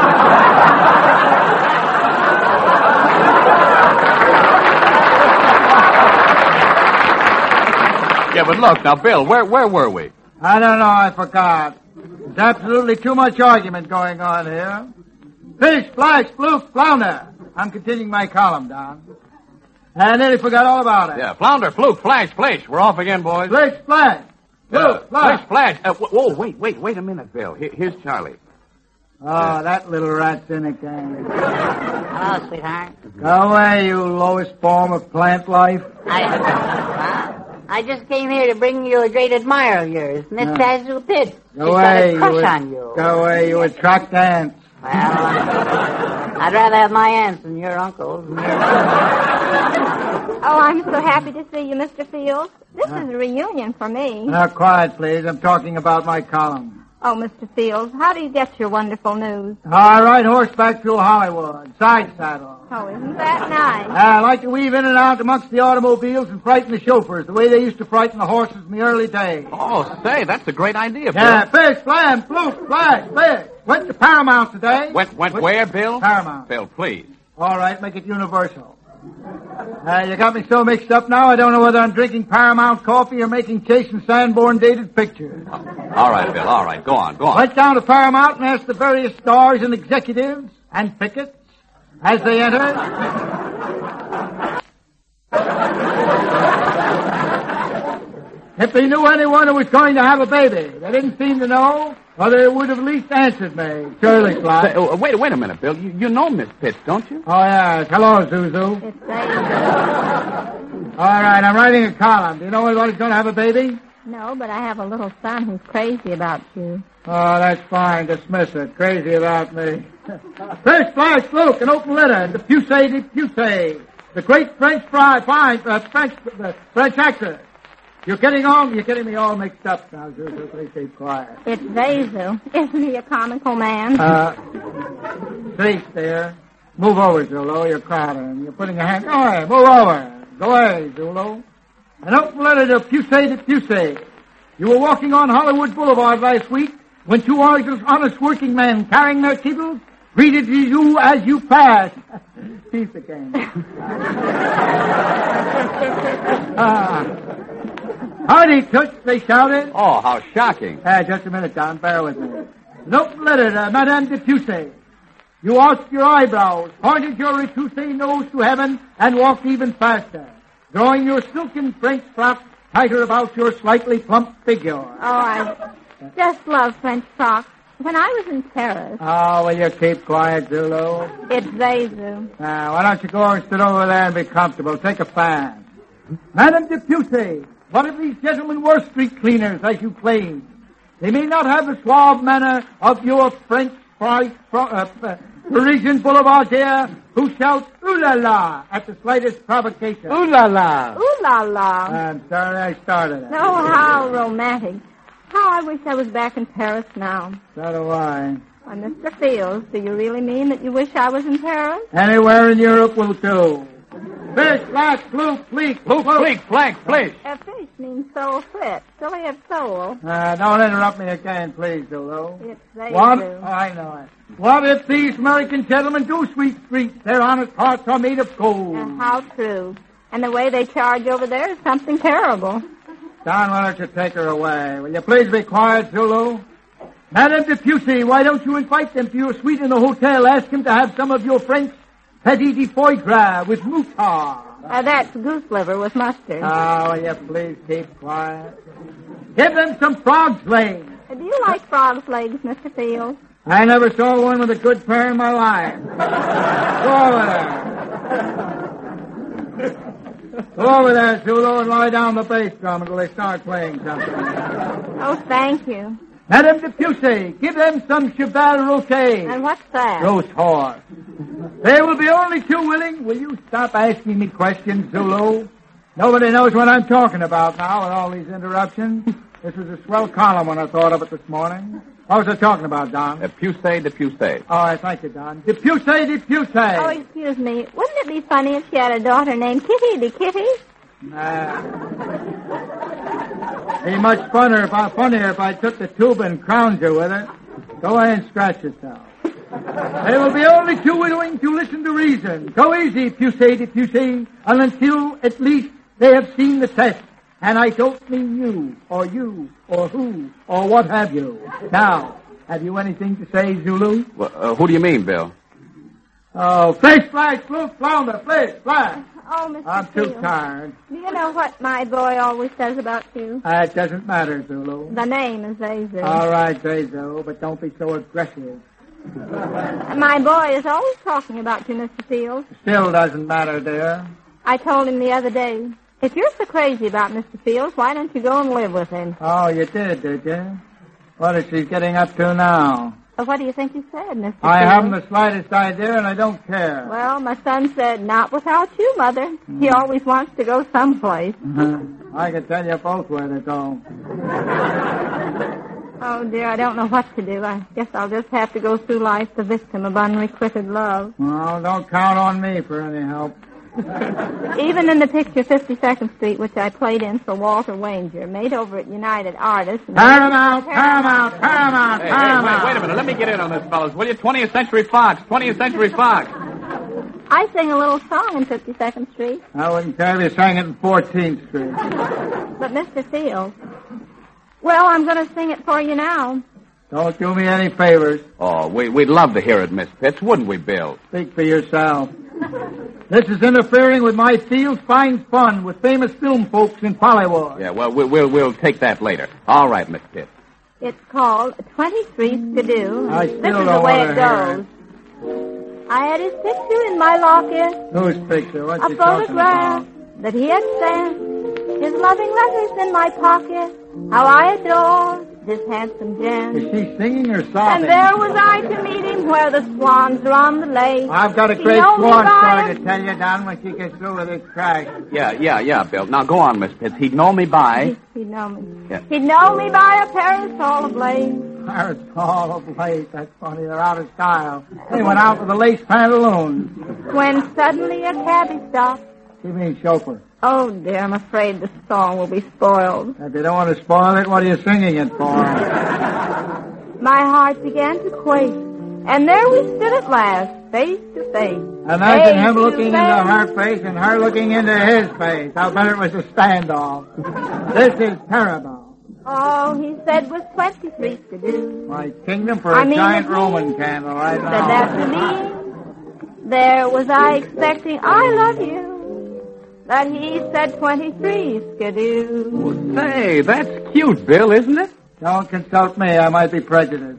Yeah, but look, now, Bill, where where were we? I don't know, I forgot. There's absolutely too much argument going on here. Fish, flash, fluke, flounder. I'm continuing my column, Don. I nearly forgot all about it. Yeah, flounder, fluke, flash, flash. We're off again, boys. Flash, flash. Uh, flash, flash. Uh, whoa, wait, wait, wait a minute, Bill. Here, here's Charlie. Oh, that little rat's in again. Hello, sweetheart. Go away, you lowest form of plant life. I, uh, I just came here to bring you a great admirer of yours, Miss Yeah. Zazu Pitts. She's Go got away, a crush you on you. Go away, you attract ants. Well, I'd rather have my aunts than your uncles. And your... Oh, I'm so happy to see you, Mister Fields. This is a reunion for me. Now, quiet, please. I'm talking about my column. Oh, Mister Fields, how do you get your wonderful news? I ride horseback through Hollywood, side saddle. Oh, isn't that nice? I like to weave in and out amongst the automobiles and frighten the chauffeurs the way they used to frighten the horses in the early days. Oh, say, that's a great idea, Bill. Yeah, fish, flam, fluke, flash, fish. Went to Paramount today. Went, went where, Bill? Paramount. Bill, please. All right, make it universal. Uh, you got me so mixed up now, I don't know whether I'm drinking Paramount coffee or making Chase and Sanborn dated pictures. All right, Bill, all right. Go on, go on. Went down to Paramount and asked the various stars and executives and pickets as they entered. If they knew anyone who was going to have a baby. They didn't seem to know, or they would have at least answered me. Surely, Clyde. Say, oh, wait, wait a minute, Bill. You, you know Miss Pitts, don't you? Oh, yes. Hello, Zuzu. It's Zazu. All right, I'm writing a column. Do you know anybody's going to have a baby? No, but I have a little son who's crazy about you. Oh, that's fine. Dismiss it. Crazy about me. Fish, flash, fluke, an open letter, the Pusey de Pusey, the great French fry, fine, uh, French, uh, French actor. You're getting all, you're getting me all mixed up now, Zuzu. Please keep quiet. It's Zazu. Isn't he a comical man? Uh, cease there. Move over, Zulu. You're crowding. You're putting your hand. Go away. Move over. Go away, Zulu. An open letter to Pusey de Pusey. You were walking on Hollywood Boulevard last week when two honest, honest working men carrying their kettles greeted you as you passed. Peace again. ah. Howdy, Toots, they shouted. Oh, how shocking. Uh, just a minute, Don. Bear with me. An open letter to Madame de Pusey. You arched your eyebrows, pointed your retoussé nose to heaven, and walked even faster, drawing your silken French frock tighter about your slightly plump figure. Oh, I just love French frocks. When I was in Paris... Oh, will you keep quiet, Zulu? It's Zazu. Now, why don't you go and sit over there and be comfortable? Take a fan. Madame de Pusey, what if these gentlemen were street cleaners, as you claim? They may not have the suave manner of your French fry, uh, uh, Parisian boulevardier who shouts ooh la la at the slightest provocation. Ooh la la. Ooh la la. I'm sorry I started it. Oh, how romantic. How I wish I was back in Paris now. So do I. Why, Mister Fields, do you really mean that you wish I was in Paris? Anywhere in Europe will do. Fish, flash, fluke, fleek, Fluke, fleek, flank, flish. A fish means soul fit. Silly of soul. Uh, don't interrupt me again, please, Zulu. It's they What? do. Oh, I know it. What if these American gentlemen do sweep streets? Their honest hearts are made of gold. And how true. And the way they charge over there is something terrible. Don, why don't you take her away? Will you please be quiet, Zulu? Madame de Pusey, why don't you invite them to your suite in the hotel? Ask them to have some of your French petit de foie gras with moutarde. Uh, that's goose liver with mustard. Oh, will you please keep quiet? Give them some frog's legs. Uh, do you like frog's legs, Mister Fields? I never saw one with a good pair in my life. Go over there. Go over there, Zulu, and lie down the bass drum until they start playing something. Oh, thank you. Madame de Pusey, give them some cheval roté. And what's that? Roast horse. There will be only two willing. Will you stop asking me questions, Zulu? Nobody knows what I'm talking about now with all these interruptions. This was a swell column when I thought of it this morning. What was I talking about, Don? Uh, Pusey de Pusey. All right, thank you, Don. De Pusey, de Pusey. Oh, excuse me. Wouldn't it be funny if she had a daughter named Kitty de Kitty? Nah. Be much funner if I, funnier if I took the tube and crowned you with it. Go ahead and scratch yourself. There will be only two willing to listen to reason. Go easy, Pusey de Pusey, and until at least they have seen the test. And I don't mean you, or you, or who, or what have you. Now, have you anything to say, Zulu? Well, uh, who do you mean, Bill? Oh, fish, flash, flute, flounder, fish, flash. Oh, Mister I'm too Field. tired. Do you know what my boy always says about you? Uh, it doesn't matter, Zulu. The name is Zazu. All right, Zazu, but don't be so aggressive. My boy is always talking about you, Mister Field. Still doesn't matter, dear. I told him the other day, if you're so crazy about Mister Fields, why don't you go and live with him? Oh, you did, did you? What is she getting up to now? Well, what do you think he said, Mister I Fields? haven't the slightest idea, and I don't care. Well, my son said, not without you, Mother. Mm. He always wants to go someplace. I can tell you both where to go. Oh, dear, I don't know what to do. I guess I'll just have to go through life the victim of unrequited love. Well, don't count on me for any help. Even in the picture fifty-second Street, which I played in for Walter Wanger, made over at United Artists... Paramount, Paramount, Paramount, Hey, Paramount. hey, wait, wait a minute. Let me get in on this, fellas. Will you? twentieth Century Fox. twentieth Century Fox. I sing a little song in fifty-second Street. I wouldn't care if you sang it in fourteenth Street. But, Mister Fields... Well, I'm going to sing it for you now. Don't do me any favors. Oh, we, we'd love to hear it, Miss Pitts, wouldn't we, Bill? Speak for yourself. This is interfering with my Fields Fine Fun with famous film folks in Hollywood. Yeah, well, we'll, we'll, we'll take that later. All right, Miss Pitts. It's called twenty-three Skidoo. I This still is don't the way want it to hear goes. I had his picture in my locket. Whose picture? What's A he talking photograph about? that he had sent. His loving letters in my pocket. How I adore this handsome gent. Is she singing or And sobbing? there was I to meet him where the swans are on the lake. I've got a He great know me swan by story to tell you, Don, when she gets through with this trash. Yeah, yeah, yeah, Bill. Now, go on, Miss Pitts. He'd know me by... He'd know me. Yeah. He'd know me by a parasol of lace. Parasol of lace. That's funny. They're out of style. They went out with the lace pantaloons. When suddenly a cabbie stopped. She means chauffeur. Oh, dear, I'm afraid the song will be spoiled. If you don't want to spoil it, what are you singing it for? My heart began to quake. And there we stood at last, face to face. Imagine Face him to looking face. into her face and her looking into his face. I'll bet it was a standoff. This is terrible. All he said was twenty-three to do. My kingdom for a I mean, giant he Roman candle right Said now. that to me. There was I expecting I love you. That he said twenty-three skidoo. Say, that's cute, Bill, isn't it? Don't consult me. I might be prejudiced.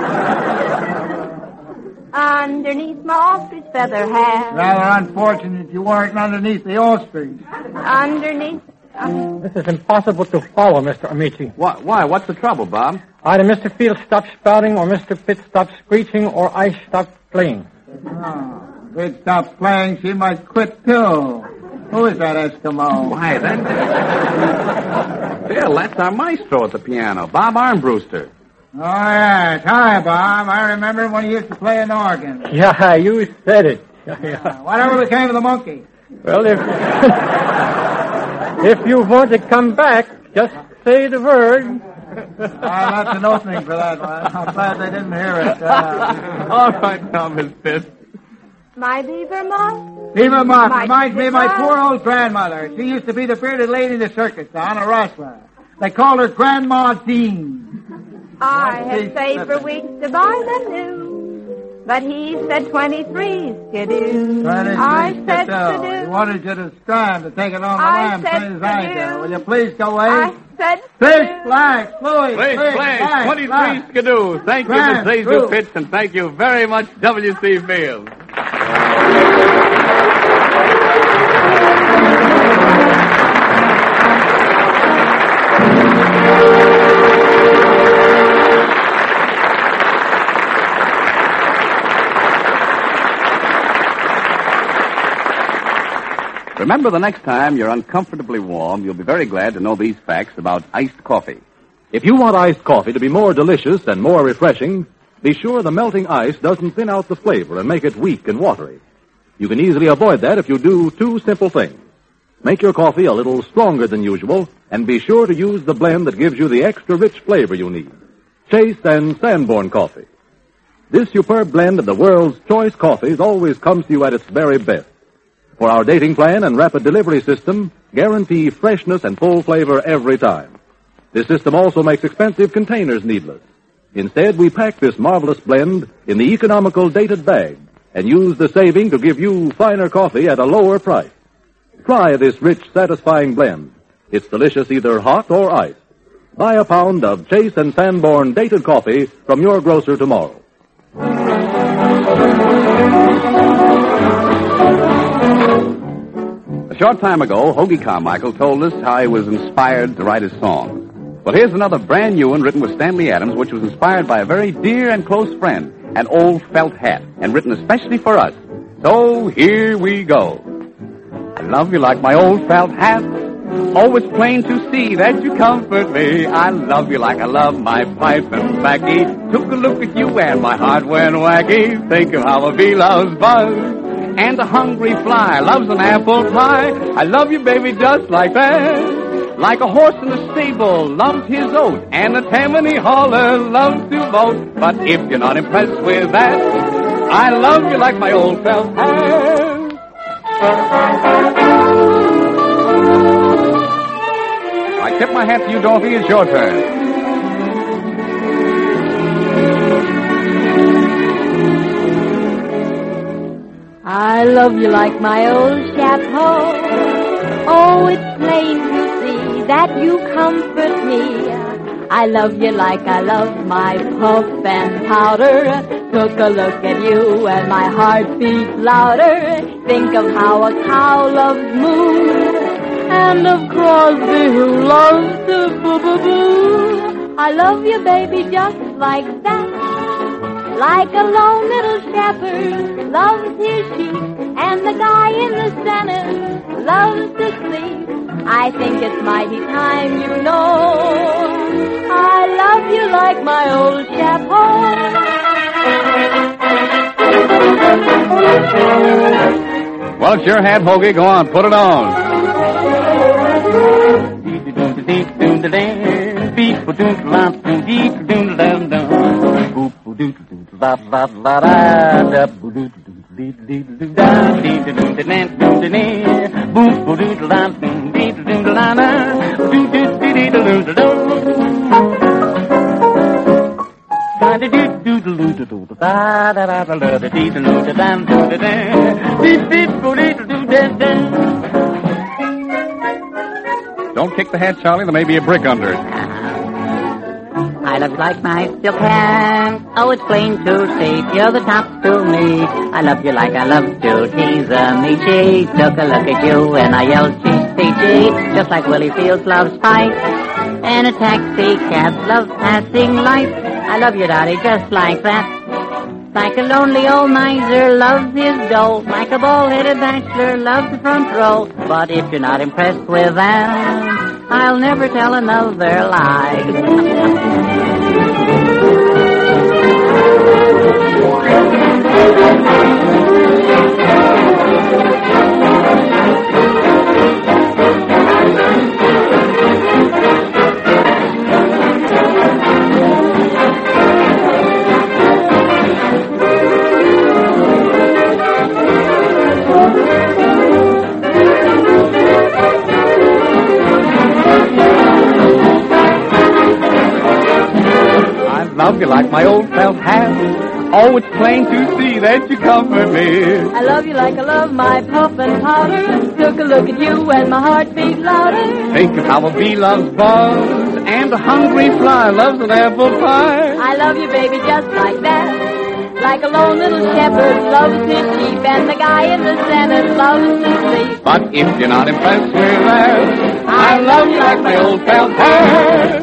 Underneath my ostrich feather hat. Rather unfortunate you weren't underneath the ostrich. Underneath... Uh, This is impossible to follow, Mister Amici. Why? Why? What's the trouble, Bob? Either Mister Fields stopped spouting, or Mister Pitt stopped screeching, or I stopped playing. Oh, if it stopped playing, she might quit, too. Who is that Eskimo? Why, that's... Bill, that's our maestro at the piano, Bob Armbruster. Oh, yes. Hi, Bob. I remember when he used to play an organ. Yeah, you said it. Yeah, yeah. Uh, whatever became of the monkey? Well, if if you want to come back, just say the word. Uh, that's an opening for that one. I'm glad they didn't hear it. Uh, All right, now, Miss Pitts. my beaver moth. Beaver Moth My reminds me of my goodbye. poor old grandmother. She used to be the bearded lady in the circus, Don, a rustler. They called her Grandma Dean. I Please, had saved for listen. weeks to buy them new. But he said twenty-three, Skidoo. twenty-three, I said Skidoo. Skidoo. He wanted you to stand to take it on the I line, said plain as I Skidoo. do. Will you please go away? I said Fish, flags, Louis, Place, fish, place, flags, twenty-three flags. Skidoo. Thank you, Grand, Miss true. Zazu Pitts, and thank you very much, W C Fields. Remember, the next time you're uncomfortably warm, you'll be very glad to know these facts about iced coffee. If you want iced coffee to be more delicious and more refreshing, be sure the melting ice doesn't thin out the flavor and make it weak and watery. You can easily avoid that if you do two simple things. Make your coffee a little stronger than usual, and be sure to use the blend that gives you the extra rich flavor you need. Chase and Sanborn Coffee. This superb blend of the world's choice coffees always comes to you at its very best. For our dating plan and rapid delivery system, guarantee freshness and full flavor every time. This system also makes expensive containers needless. Instead, we pack this marvelous blend in the economical dated bag and use the saving to give you finer coffee at a lower price. Try this rich, satisfying blend. It's delicious either hot or iced. Buy a pound of Chase and Sanborn dated coffee from your grocer tomorrow. A short time ago, Hoagie Carmichael told us how he was inspired to write his songs. Well, here's another brand new one written with Stanley Adams, which was inspired by a very dear and close friend, an old felt hat, and written especially for us. So here we go. I love you like my old felt hat, always plain to see that you comfort me. I love you like I love my pipe and tobacco. Took a look at you and my heart went wacky. Think of how a bee loves buzz. And a hungry fly loves an apple pie. I love you, baby, just like that. Like a horse in the stable loves his oat, and a Tammany hauler loves to vote. But if you're not impressed with that, I love you like my old felt hat. I tip my hat to you, Dorothy. It's your turn. I love you like my old chapeau. Oh, it's plain to see that you comfort me. I love you like I love my puff and powder. Took a look at you and my heart beats louder. Think of how a cow loves moo, and of Crosby who loves to boo-boo-boo. I love you, baby, just like that. Like a lone little shepherd loves his sheep, and the guy in the center loves to sleep. I think it's mighty time, you know. I love you like my old chapeau. Well, it's your hat, Hoagie. Go on, put it on. Don't kick the hat, Charlie. There may be a brick under it. I love you like my silk hat. Oh, it's plain to see you're the top to me. I love you like I love to tease me. She took a look at you and I yelled, she's peachy, just like Willie Fields loves Spike. And a taxi cab loves passing life. I love you, Dottie, just like that. Like a lonely old miser loves his dough. Like a bald-headed bachelor loves the front row. But if you're not impressed with that, I'll never tell another lie. Love you like my old felt hat, Oh, it's plain to see that you comfort me. I love you like I love my puff and powder. Took a look at you and my heart beat louder. Think of how a bee loves buzz and a hungry fly loves an apple pie. I love you, baby, just like that. Like a lone little shepherd loves his sheep, and the guy in the Senate loves to sleep. But if you're not impressed with that, I love you like my old pal Pat.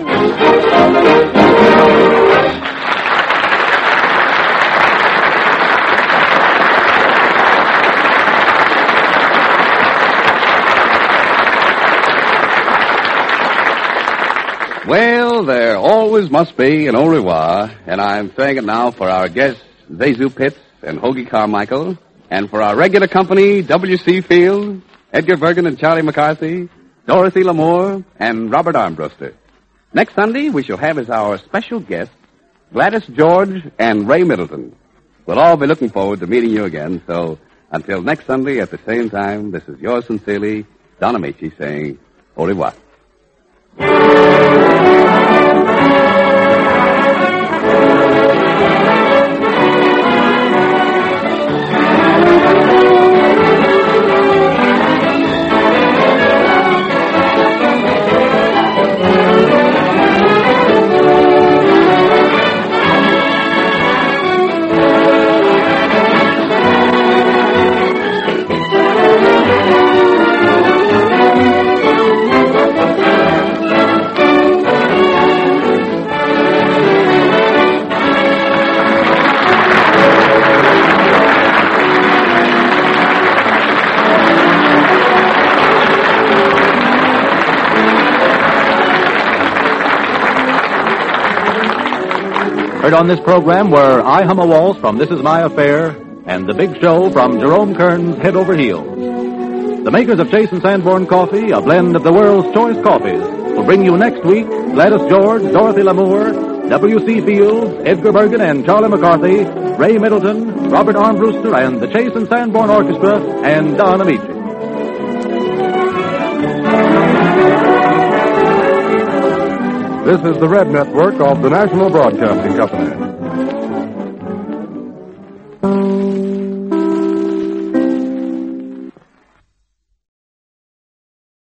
Well, there always must be an au revoir, and I'm saying it now for our guests, Zazu Pitts and Hoagie Carmichael, and for our regular company, W C Field, Edgar Bergen and Charlie McCarthy, Dorothy Lamour, and Robert Armbruster. Next Sunday, we shall have as our special guests Gladys George and Ray Middleton. We'll all be looking forward to meeting you again, so until next Sunday at the same time, this is yours sincerely, Don Amici, saying au revoir. Heard on this program were I Hum a Waltz from This Is My Affair and The Big Show from Jerome Kern's Head Over Heels. The makers of Chase and Sanborn Coffee, a blend of the world's choice coffees, will bring you next week Gladys George, Dorothy Lamour, W C Fields, Edgar Bergen and Charlie McCarthy, Ray Middleton, Robert Armbruster, and the Chase and Sanborn Orchestra, and Don Amici. This is the Red Network of the National Broadcasting Company.